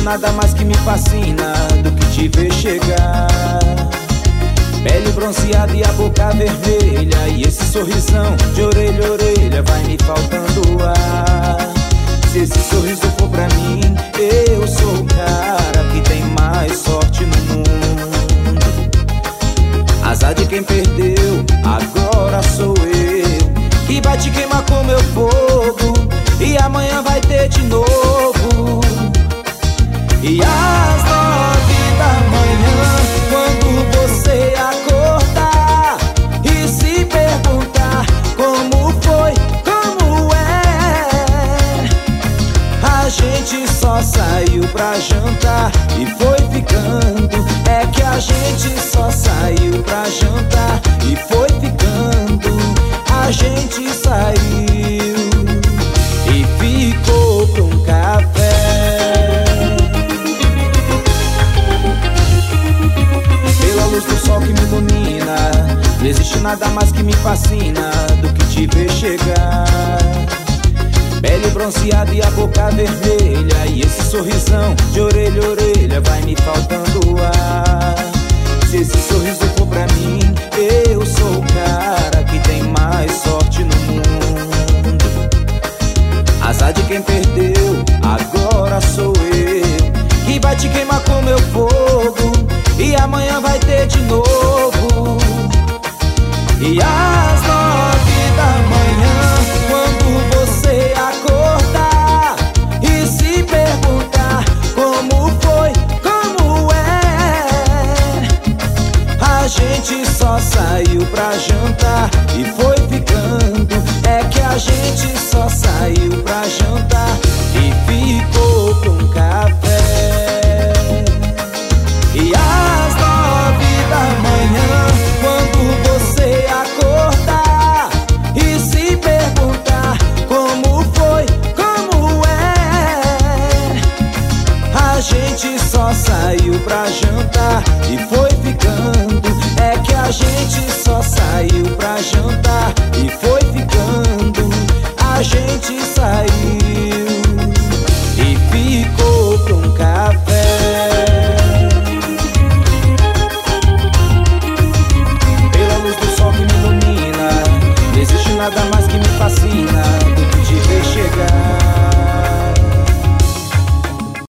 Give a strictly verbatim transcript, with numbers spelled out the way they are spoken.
nada mais que me fascina do que te ver chegar. Pele bronzeada e a boca vermelha, e esse sorrisão de orelha a orelha vai me faltando ar. Se esse sorriso for pra mim, eu sou o cara que tem mais sorte no mundo. Azar de quem perdeu, agora sou eu, que vai te queimar com meu fogo, e amanhã vai ter de novo. E às nove da manhã, quando você acordar e se perguntar como foi, como é, a gente só saiu pra jantar e foi ficando. É que a gente só saiu pra jantar e foi ficando. A gente saiu e ficou pra um café. Pela luz do sol que me ilumina, não existe nada mais que me fascina do que te ver chegar. Pele bronzeada e a boca vermelha, e esse sorrisão de orelha a orelha vai me faltando ar. Se esse sorriso for pra mim, eu sou o cara que tem mais sorte no mundo. Azar de quem perdeu, agora sou eu, que vai te queimar com meu fogo, e amanhã vai ter de novo. E às nove da manhã, quando você acordar e se perguntar como foi, como é, a gente só saiu pra jantar e foi ficando. É que a gente só saiu pra jantar e ficou pra um café. E às nove da manhã, quando você acordar e se perguntar como foi, como é, a gente só saiu pra jantar e foi ficando. É que a gente só saiu pra jantar